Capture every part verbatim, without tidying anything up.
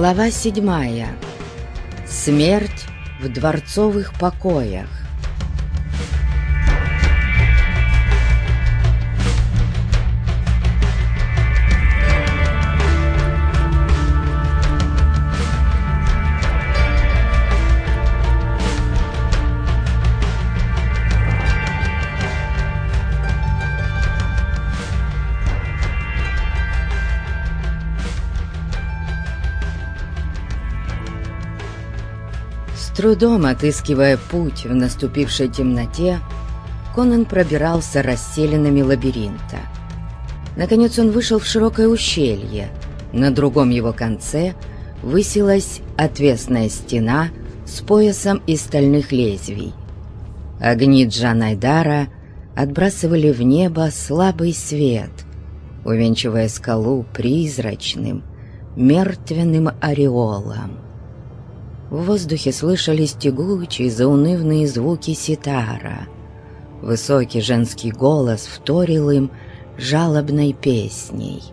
Глава седьмая. Смерть в дворцовых покоях. С трудом отыскивая путь в наступившей темноте, Конан пробирался расселинами лабиринта. Наконец он вышел в широкое ущелье. На другом его конце высилась отвесная стена с поясом из стальных лезвий. Огни Джан-Айдара отбрасывали в небо слабый свет, увенчивая скалу призрачным, мертвенным ореолом. В воздухе слышались тягучие, заунывные звуки ситара. Высокий женский голос вторил им жалобной песней.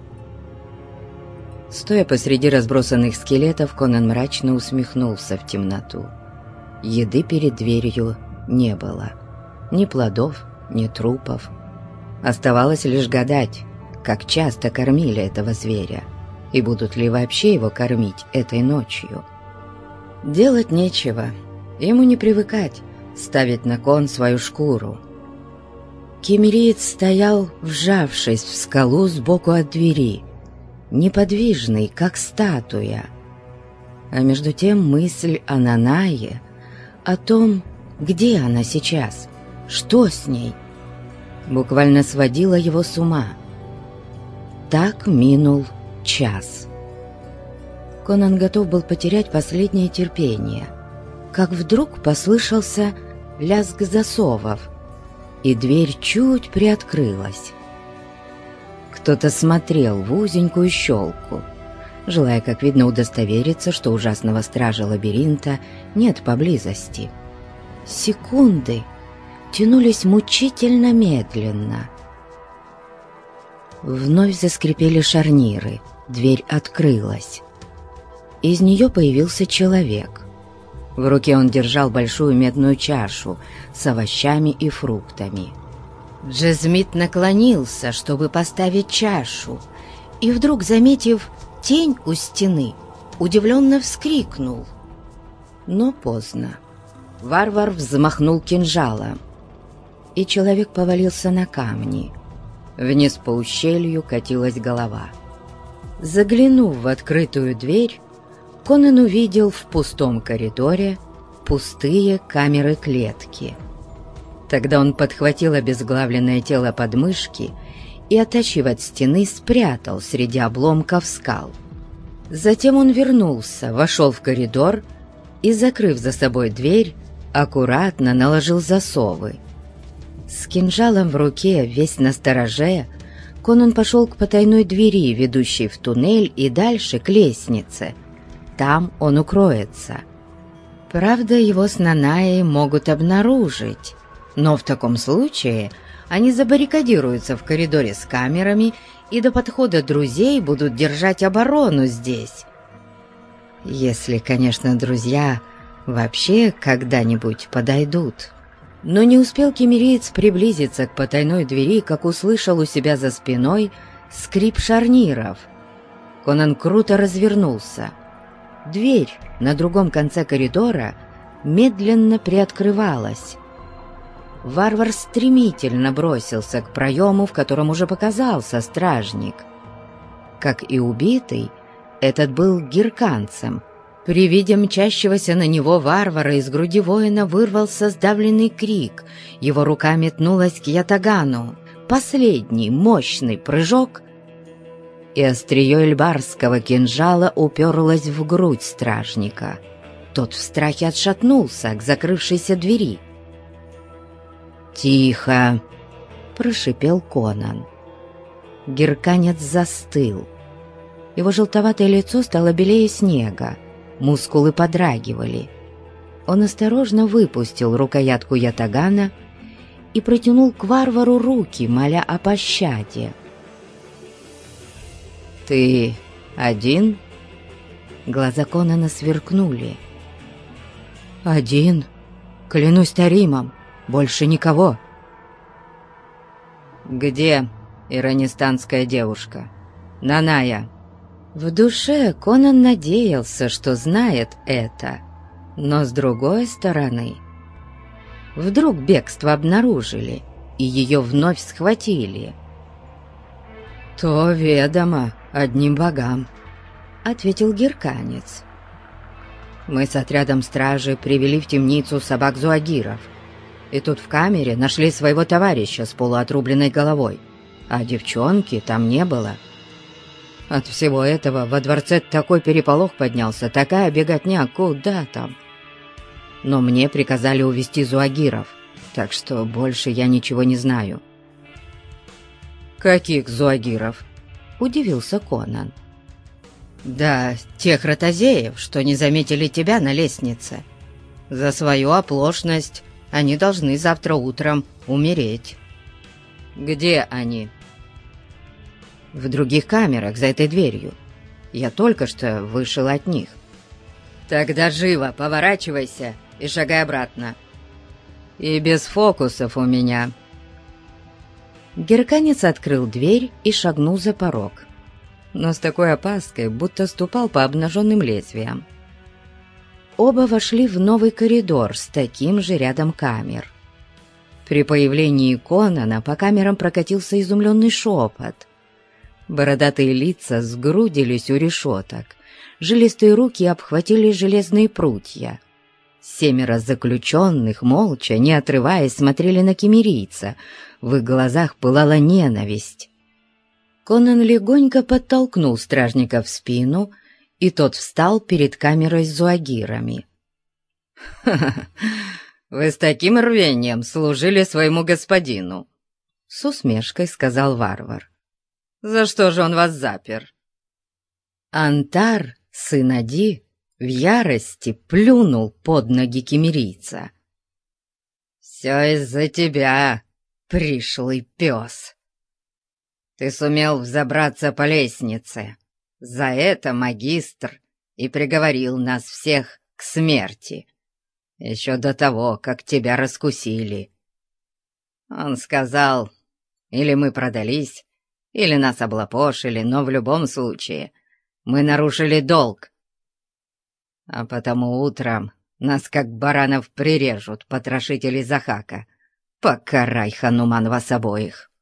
Стоя посреди разбросанных скелетов, Конан мрачно усмехнулся в темноту. Еды перед дверью не было. Ни плодов, ни трупов. Оставалось лишь гадать, как часто кормили этого зверя, и будут ли вообще его кормить этой ночью. Делать нечего, ему не привыкать ставить на кон свою шкуру. Киммериец стоял, вжавшись в скалу сбоку от двери, неподвижный, как статуя. А между тем мысль о Нанае, о том, где она сейчас, что с ней, буквально сводила его с ума. Так минул час. Конан готов был потерять последнее терпение, как вдруг послышался лязг засовов, и дверь чуть приоткрылась. Кто-то смотрел в узенькую щелку, желая, как видно, удостовериться, что ужасного стража лабиринта нет поблизости. Секунды тянулись мучительно медленно. Вновь заскрипели шарниры, дверь открылась. Из нее появился человек. В руке он держал большую медную чашу с овощами и фруктами. Джезмит наклонился, чтобы поставить чашу, и вдруг, заметив тень у стены, удивленно вскрикнул. Но поздно. Варвар взмахнул кинжалом, и человек повалился на камни. Вниз по ущелью катилась голова. Заглянув в открытую дверь, Конан увидел в пустом коридоре пустые камеры-клетки. Тогда он подхватил обезглавленное тело под мышки и, оттащив от стены, спрятал среди обломков скал. Затем он вернулся, вошел в коридор и, закрыв за собой дверь, аккуратно наложил засовы. С кинжалом в руке, весь настороже, Конан пошел к потайной двери, ведущей в туннель, и дальше к лестнице. Там он укроется. Правда, его с Нанаей могут обнаружить, но в таком случае они забаррикадируются в коридоре с камерами и до подхода друзей будут держать оборону здесь. Если, конечно, друзья вообще когда-нибудь подойдут. Но не успел киммериец приблизиться к потайной двери, как услышал у себя за спиной скрип шарниров. Конан круто развернулся. Дверь на другом конце коридора медленно приоткрывалась. Варвар стремительно бросился к проему, в котором уже показался стражник. Как и убитый, этот был герканцем. При виде мчащегося на него варвара из груди воина вырвался сдавленный крик. Его рука метнулась к ятагану. Последний мощный прыжок, и острие эльбарского кинжала уперлось в грудь стражника. Тот в страхе отшатнулся к закрывшейся двери. «Тихо!» — прошипел Конан. Герканец застыл. Его желтоватое лицо стало белее снега, мускулы подрагивали. Он осторожно выпустил рукоятку ятагана и протянул к варвару руки, моля о пощаде. «Ты один?» Глаза Конана сверкнули. «Один? Клянусь Таримом, больше никого!» «Где иранистанская девушка? Наная?» В душе Конан надеялся, что знает это, но с другой стороны... Вдруг бегство обнаружили, и ее вновь схватили. «То ведомо одним богам», — ответил герканец. «Мы с отрядом стражи привели в темницу собак-зуагиров, и тут в камере нашли своего товарища с полуотрубленной головой, а девчонки там не было. От всего этого во дворце такой переполох поднялся, такая беготня, куда там. Но мне приказали увести зуагиров, так что больше я ничего не знаю». «Каких зуагиров?» — удивился Конан. «Да тех ротозеев, что не заметили тебя на лестнице. За свою оплошность они должны завтра утром умереть». «Где они?» «В других камерах, за этой дверью. Я только что вышел от них». «Тогда живо поворачивайся и шагай обратно. И без фокусов у меня». Герканец открыл дверь и шагнул за порог, но с такой опаской, будто ступал по обнаженным лезвиям. Оба вошли в новый коридор с таким же рядом камер. При появлении Конана по камерам прокатился изумленный шепот. Бородатые лица сгрудились у решеток, жилистые руки обхватили железные прутья. Семеро заключенных, молча, не отрываясь, смотрели на киммерийца. В их глазах пылала ненависть. Конан легонько подтолкнул стражника в спину, и тот встал перед камерой с зуагирами. «Ха-ха! Вы с таким рвением служили своему господину!» — с усмешкой сказал варвар. «За что же он вас запер?» Антар, сын Ади, в ярости плюнул под ноги киммерийца. «Все из-за тебя, пришлый пес! Ты сумел взобраться по лестнице. За это магистр и приговорил нас всех к смерти, еще до того, как тебя раскусили. Он сказал, или мы продались, или нас облапошили, но в любом случае мы нарушили долг. А потому утром нас, как баранов, прирежут потрошители Захака. Покарай, Хануман, вас обоих!»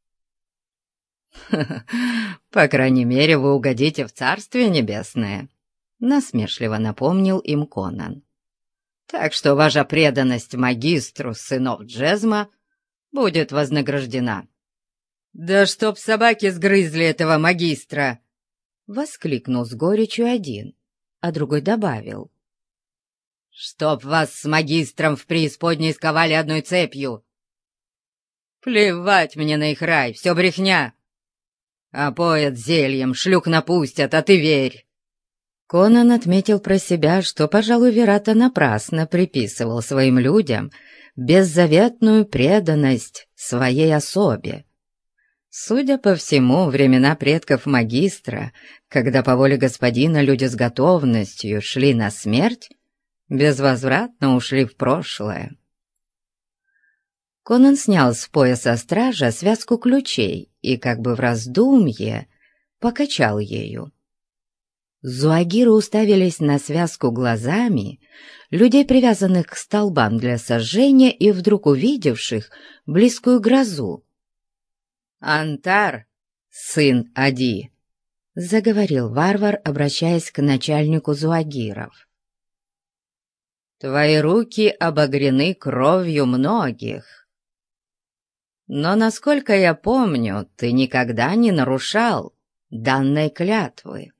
«По крайней мере, вы угодите в Царствие Небесное», — насмешливо напомнил им Конан. «Так что ваша преданность магистру сынов Джезма будет вознаграждена». «Да чтоб собаки сгрызли этого магистра!» — воскликнул с горечью один, а другой добавил. «Чтоб вас с магистром в преисподней сковали одной цепью! Плевать мне на их рай, все брехня! Опоят зельем, шлюх напустят, а ты верь!» Конан отметил про себя, что, пожалуй, Верата напрасно приписывал своим людям беззаветную преданность своей особе. Судя по всему, времена предков магистра, когда по воле господина люди с готовностью шли на смерть, безвозвратно ушли в прошлое. Конан снял с пояса стража связку ключей и, как бы в раздумье, покачал ею. Зуагиры уставились на связку глазами людей, привязанных к столбам для сожжения и вдруг увидевших близкую грозу. «Антар, сын Ади», — заговорил варвар, обращаясь к начальнику зуагиров. «Твои руки обогрены кровью многих. Но, насколько я помню, ты никогда не нарушал данной клятвы.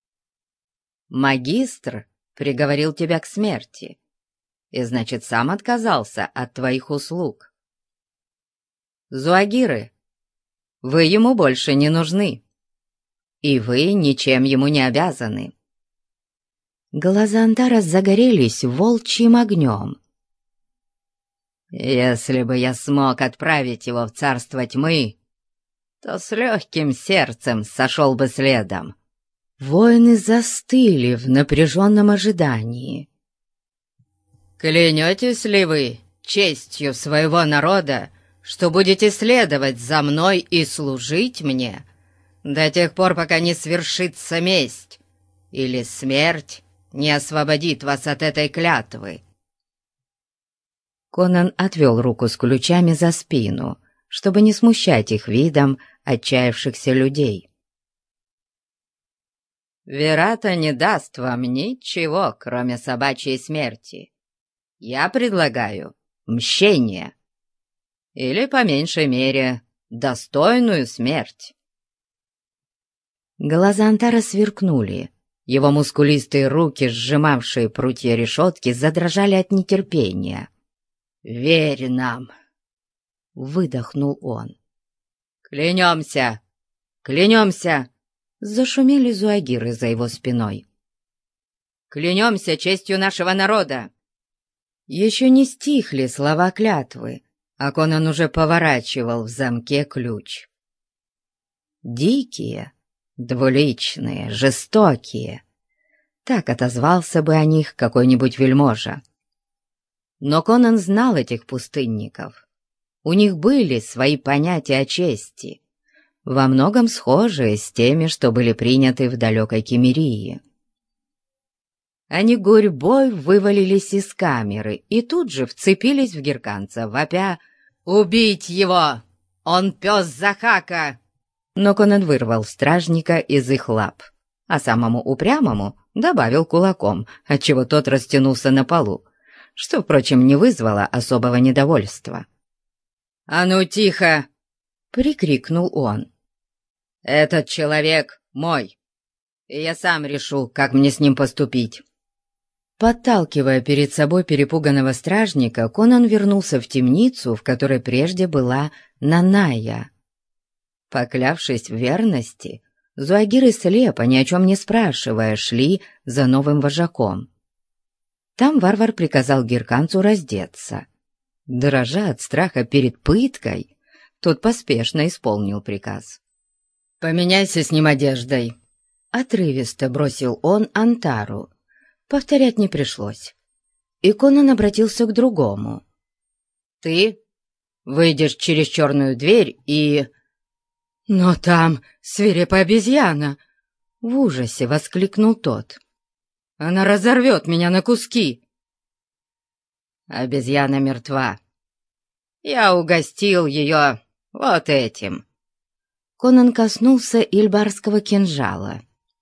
Магистр приговорил тебя к смерти, и, значит, сам отказался от твоих услуг. Зуагиры, вы ему больше не нужны, и вы ничем ему не обязаны». Глаза Антара загорелись волчьим огнем. «Если бы я смог отправить его в царство тьмы, то с легким сердцем сошел бы следом. воины застыли в напряженном ожидании. «Клянетесь ли вы честью своего народа, что будете следовать за мной и служить мне до тех пор, пока не свершится месть, или смерть не освободит вас от этой клятвы?» Конан отвел руку с ключами за спину, чтобы не смущать их видом отчаявшихся людей. «Верата не даст вам ничего, кроме собачьей смерти. Я предлагаю мщение, или, по меньшей мере, достойную смерть». Глаза Антара сверкнули. Его мускулистые руки, сжимавшие прутья решетки, задрожали от нетерпения. «Верь нам!» — выдохнул он. «Клянемся! Клянемся!» — зашумели зуагиры за его спиной. «Клянемся честью нашего народа!» Еще не стихли слова клятвы, а Конан уже поворачивал в замке ключ. «Дикие, двуличные, жестокие!» Так отозвался бы о них какой-нибудь вельможа. Но Конан знал этих пустынников. У них были свои понятия о чести, во многом схожие с теми, что были приняты в далекой Киммерии. Они гурьбой вывалились из камеры и тут же вцепились в герканца, вопя «Убить его! Он пес Захака!» Но Конан вырвал стражника из их лап, а самому упрямому добавил кулаком, отчего тот растянулся на полу, что, впрочем, не вызвало особого недовольства. «А ну тихо!» — прикрикнул он. «Этот человек мой, и я сам решу, как мне с ним поступить». Подталкивая перед собой перепуганного стражника, Конан вернулся в темницу, в которой прежде была Наная. Поклявшись в верности, зуагиры слепо, ни о чем не спрашивая, шли за новым вожаком. Там варвар приказал герканцу раздеться. Дрожа от страха перед пыткой, тот поспешно исполнил приказ. «Поменяйся с ним одеждой», — отрывисто бросил он Антару. Повторять не пришлось. И Конан обратился к другому. «Ты выйдешь через черную дверь и...» «Но там свирепая обезьяна!» — в ужасе воскликнул тот. «Она разорвет меня на куски!» «Обезьяна мертва. Я угостил ее вот этим». Конан коснулся ильбарского кинжала.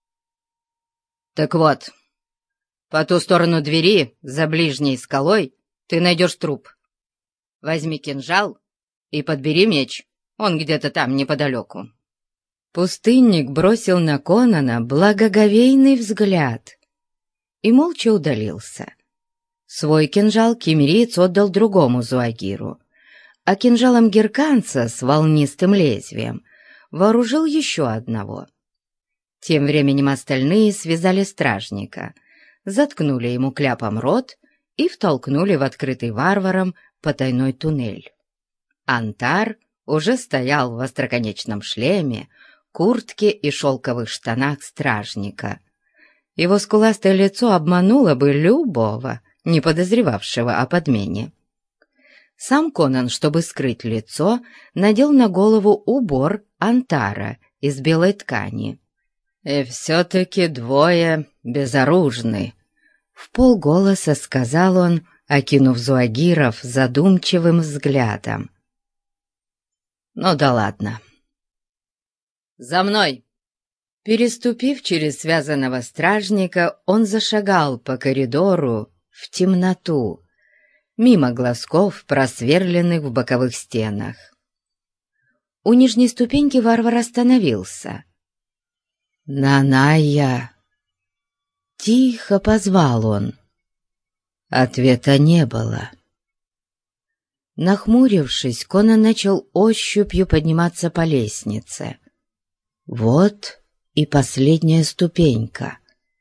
«Так вот, по ту сторону двери, за ближней скалой, ты найдешь труп. Возьми кинжал и подбери меч, он где-то там неподалеку». Пустынник бросил на Конана благоговейный взгляд и молча удалился. Свой кинжал киммериец отдал другому зуагиру, а кинжалом герканца с волнистым лезвием вооружил еще одного. Тем временем остальные связали стражника, заткнули ему кляпом рот и втолкнули в открытый варваром потайной туннель. Антар уже стоял в остроконечном шлеме, куртке и шелковых штанах стражника. Его скуластое лицо обмануло бы любого, не подозревавшего о подмене. Сам Конан, чтобы скрыть лицо, надел на голову убор Антара из белой ткани. «И все-таки двое безоружны», — вполголоса сказал он, окинув зуагиров задумчивым взглядом. «Ну да ладно. За мной!» Переступив через связанного стражника, он зашагал по коридору в темноту, мимо глазков, просверленных в боковых стенах. У нижней ступеньки варвар остановился. «Наная!» Тихо позвал он. Ответа не было. Нахмурившись, Конан начал ощупью подниматься по лестнице. Вот и последняя ступенька.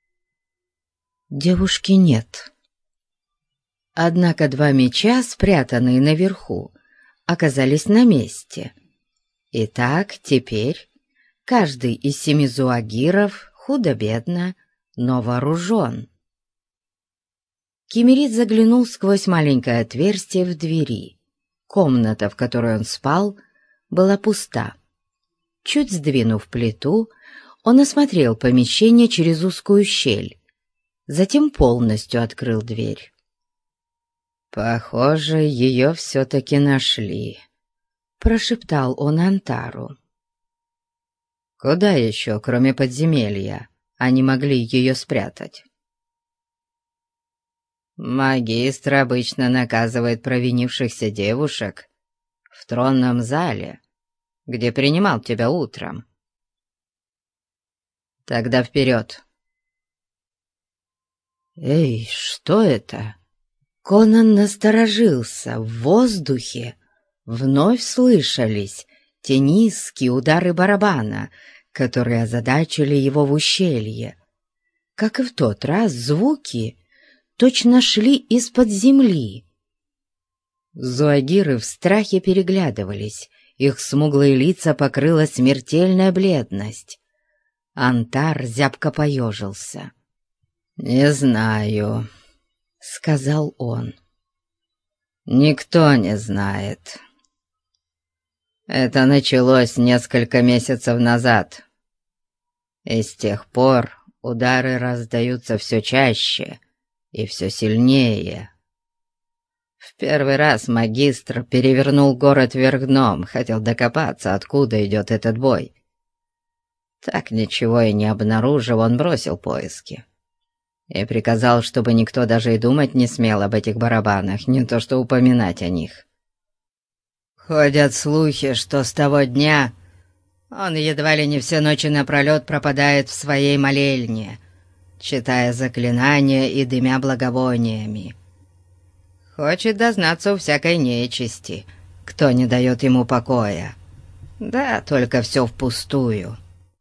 Девушки нет. Однако два меча, спрятанные наверху, оказались на месте. Итак, теперь каждый из семи зуагиров худо-бедно, но вооружен. Киммерит заглянул сквозь маленькое отверстие в двери. Комната, в которой он спал, была пуста. Чуть сдвинув плиту, он осмотрел помещение через узкую щель, затем полностью открыл дверь. «Похоже, ее все-таки нашли», — прошептал он Антару. «Куда еще, кроме подземелья, они могли ее спрятать?» «Магистр обычно наказывает провинившихся девушек в тронном зале, где принимал тебя утром. Тогда вперед!» «Эй, что это?» Конан насторожился. В воздухе вновь слышались те низкие удары барабана, которые озадачили его в ущелье. Как и в тот раз, звуки точно шли из-под земли. Зуагиры в страхе переглядывались, их смуглые лица покрыла смертельная бледность. Антар зябко поежился. «Не знаю», — сказал он. «Никто не знает. Это началось несколько месяцев назад, и с тех пор удары раздаются все чаще и все сильнее. В первый раз магистр перевернул город вверх дном, хотел докопаться, откуда идет этот бой. Так ничего и не обнаружив, он бросил поиски и приказал, чтобы никто даже и думать не смел об этих барабанах, не то что упоминать о них. Ходят слухи, что с того дня он едва ли не все ночи напролет пропадает в своей молельне, читая заклинания и дымя благовониями. Хочет дознаться у всякой нечисти, кто не дает ему покоя. Да, только все впустую».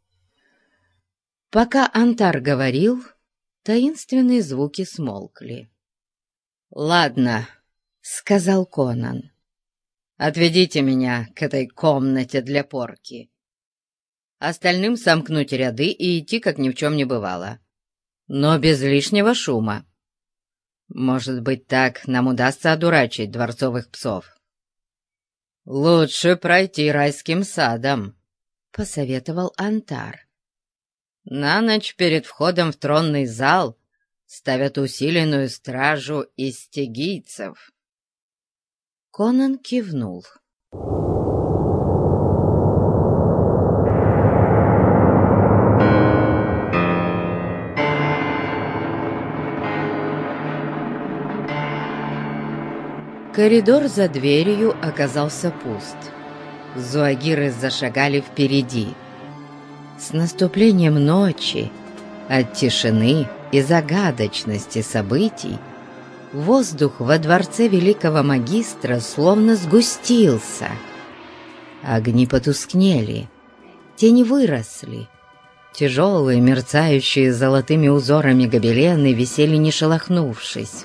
Пока Антар говорил, таинственные звуки смолкли. «Ладно», — сказал Конан, — «отведите меня к этой комнате для порки. Остальным сомкнуть ряды и идти, как ни в чем не бывало. Но без лишнего шума. Может быть, так нам удастся одурачить дворцовых псов». «Лучше пройти райским садом», — посоветовал Антар. «На ночь перед входом в тронный зал ставят усиленную стражу из стигийцев». Конан кивнул. Коридор за дверью оказался пуст. Зуагиры зашагали впереди. С наступлением ночи, от тишины и загадочности событий, воздух во дворце великого магистра словно сгустился. Огни потускнели, тени выросли. Тяжелые, мерцающие золотыми узорами гобелены висели не шелохнувшись.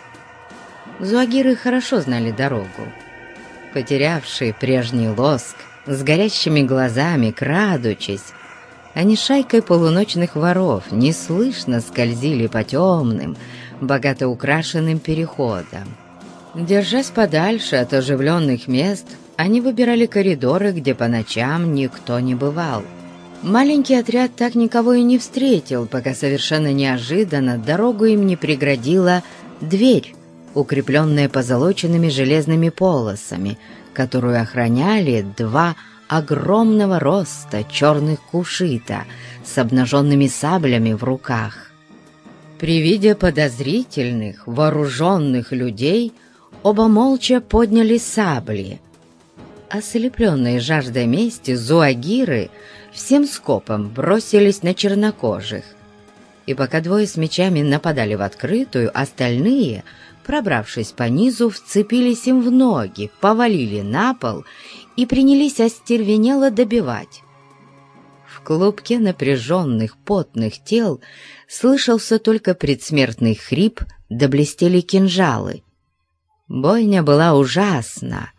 Зуагиры хорошо знали дорогу. Потерявшие прежний лоск, с горящими глазами, крадучись, они шайкой полуночных воров неслышно скользили по темным, богато украшенным переходам. Держась подальше от оживленных мест, они выбирали коридоры, где по ночам никто не бывал. Маленький отряд так никого и не встретил, пока совершенно неожиданно дорогу им не преградила дверь, укрепленная позолоченными железными полосами, которую охраняли два огромного роста черных кушита с обнаженными саблями в руках. При виде подозрительных, вооруженных людей оба молча подняли сабли. Ослепленные жаждой мести, зуагиры всем скопом бросились на чернокожих. И пока двое с мечами нападали в открытую, остальные, пробравшись по низу, вцепились им в ноги, повалили на пол и принялись остервенело добивать. В клубке напряженных потных тел слышался только предсмертный хрип, да блестели кинжалы. Бойня была ужасна,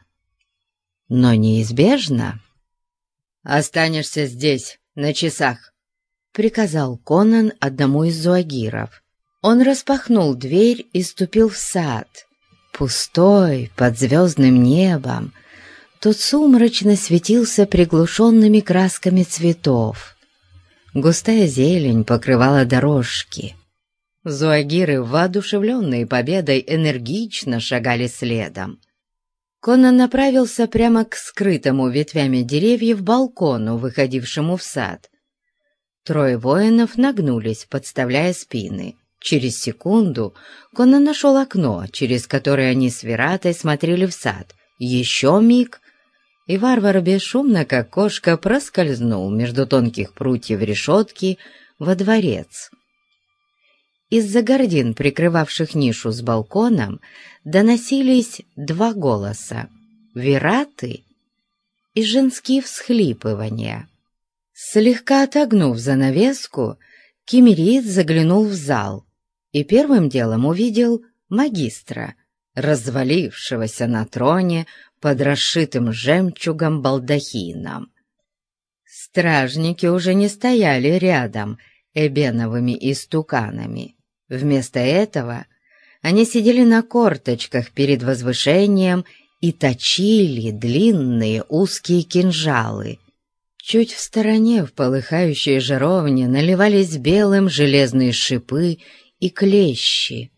но неизбежна. «Останешься здесь, на часах», — приказал Конан одному из зуагиров. Он распахнул дверь и ступил в сад. Пустой, под звездным небом, тот сумрачно светился приглушенными красками цветов. Густая зелень покрывала дорожки. Зуагиры, воодушевленные победой, энергично шагали следом. Конан направился прямо к скрытому ветвями деревьев балкону, выходившему в сад. Трое воинов нагнулись, подставляя спины. Через секунду Конан нашел окно, через которое они с Вератой смотрели в сад. Еще миг, и варвар бесшумно, как кошка, проскользнул между тонких прутьев решетки во дворец. Из-за гордин, прикрывавших нишу с балконом, доносились два голоса — Вераты и женские всхлипывания. Слегка отогнув занавеску, киммериец заглянул в зал и первым делом увидел магистра, развалившегося на троне под расшитым жемчугом балдахином. Стражники уже не стояли рядом эбеновыми истуканами. Вместо этого они сидели на корточках перед возвышением и точили длинные узкие кинжалы. Чуть в стороне в полыхающей жаровне наливались белым железные шипы и клещи.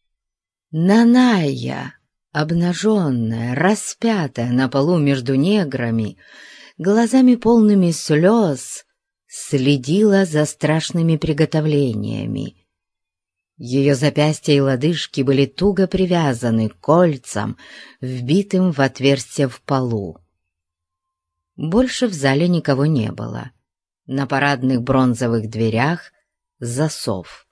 Наная, обнаженная, распятая на полу между неграми, глазами полными слез, следила за страшными приготовлениями. Ее запястья и лодыжки были туго привязаны к кольцам, вбитым в отверстие в полу. Больше в зале никого не было. На парадных бронзовых дверях засов.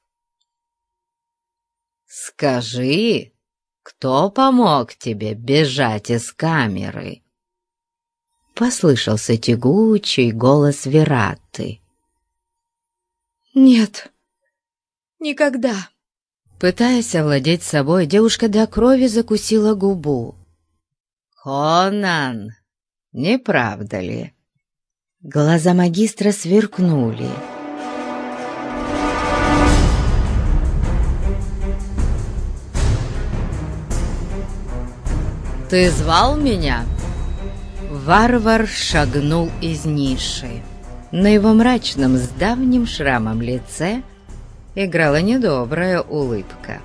«Скажи, кто помог тебе бежать из камеры?» Послышался тягучий голос Вераты. «Нет, никогда». Пытаясь овладеть собой, девушка до крови закусила губу. «Конан, не правда ли?» Глаза магистра сверкнули. «Ты звал меня?» Варвар шагнул из ниши. На его мрачном, с давним шрамом лице играла недобрая улыбка.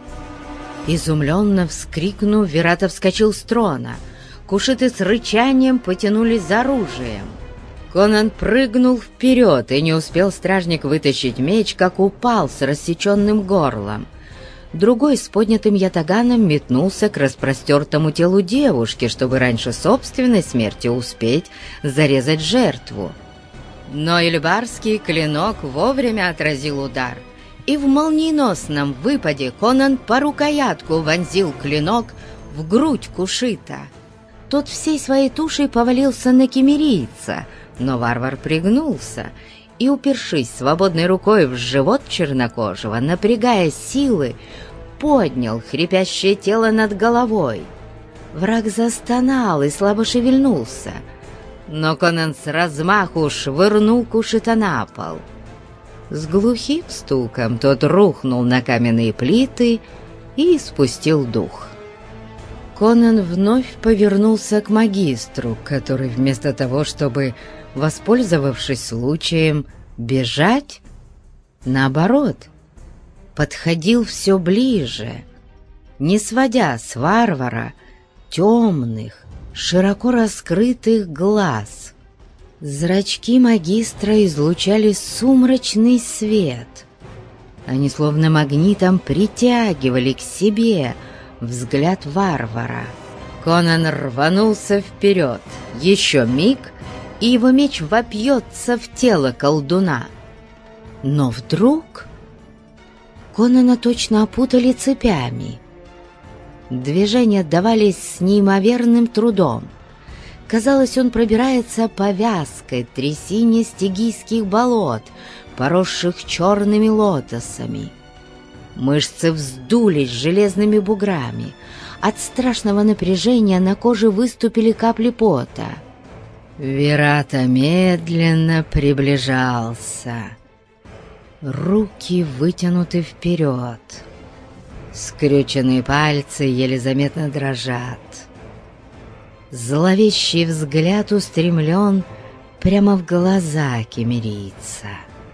Изумленно вскрикнув, Верата вскочил с трона. Кушиты с рычанием потянулись за оружием. Конан прыгнул вперед, и не успел стражник вытащить меч, как упал с рассеченным горлом. Другой с поднятым ятаганом метнулся к распростертому телу девушки, чтобы раньше собственной смерти успеть зарезать жертву. Но эльбарский клинок вовремя отразил удар, и в молниеносном выпаде Конан по рукоятку вонзил клинок в грудь кушита. Тот всей своей тушей повалился на киммерийца, но варвар пригнулся и, упершись свободной рукой в живот чернокожего, напрягая силы, поднял хрипящее тело над головой. Враг застонал и слабо шевельнулся, но Конан с размаху швырнул кушита на пол. С глухим стуком тот рухнул на каменные плиты и испустил дух. Конан вновь повернулся к магистру, который вместо того, чтобы, воспользовавшись случаем, бежать, наоборот, подходил все ближе, не сводя с варвара темных, широко раскрытых глаз. Зрачки магистра излучали сумрачный свет. Они словно магнитом притягивали к себе взгляд варвара. Конан рванулся вперед. Еще миг, и его меч вопьется в тело колдуна. Но вдруг Конана точно опутали цепями. Движения давались с неимоверным трудом. Казалось, он пробирается по вязкой трясине стигийских болот, поросших черными лотосами. Мышцы вздулись железными буграми. От страшного напряжения на коже выступили капли пота. Верата медленно приближался. Руки вытянуты вперед, скрюченные пальцы еле заметно дрожат. Зловещий взгляд устремлен прямо в глаза кемерийца.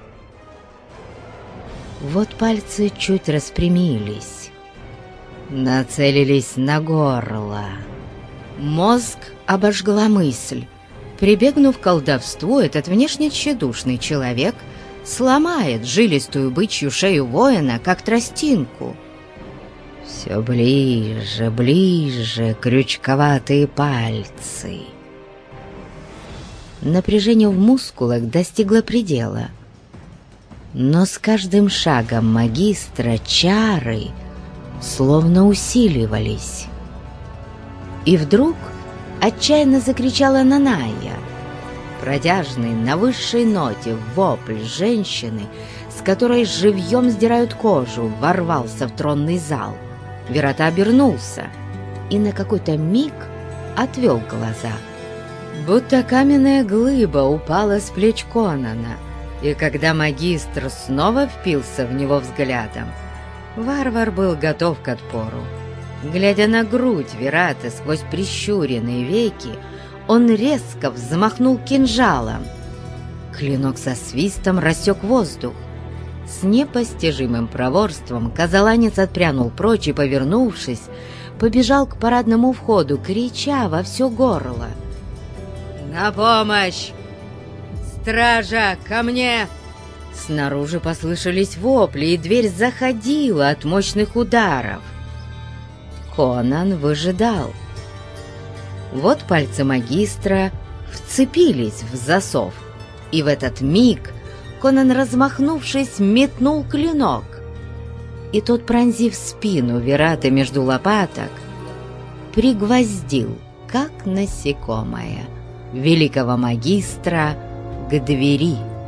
Вот пальцы чуть распрямились, нацелились на горло. Мозг обожгла мысль. Прибегнув к колдовству, этот внешне тщедушный человек сломает жилистую бычью шею воина, как тростинку. Все ближе, ближе крючковатые пальцы. Напряжение в мускулах достигло предела. Но с каждым шагом магистра чары словно усиливались. И вдруг отчаянно закричала Наная. Продяжный на высшей ноте вопль женщины, с которой живьем сдирают кожу, ворвался в тронный зал. Вирата обернулся и на какой-то миг отвел глаза. Будто каменная глыба упала с плеч Конана, и когда магистр снова впился в него взглядом, варвар был готов к отпору. Глядя на грудь Вираты сквозь прищуренные веки, он резко взмахнул кинжалом. Клинок со свистом рассек воздух. С непостижимым проворством казаланец отпрянул прочь и, повернувшись, побежал к парадному входу, крича во все горло: «На помощь! Стража, ко мне!» Снаружи послышались вопли, и дверь заходила от мощных ударов. Конан выжидал. Вот пальцы магистра вцепились в засов, и в этот миг Конан, размахнувшись, метнул клинок, и тот, пронзив спину Вираты между лопаток, пригвоздил, как насекомое, великого магистра к двери.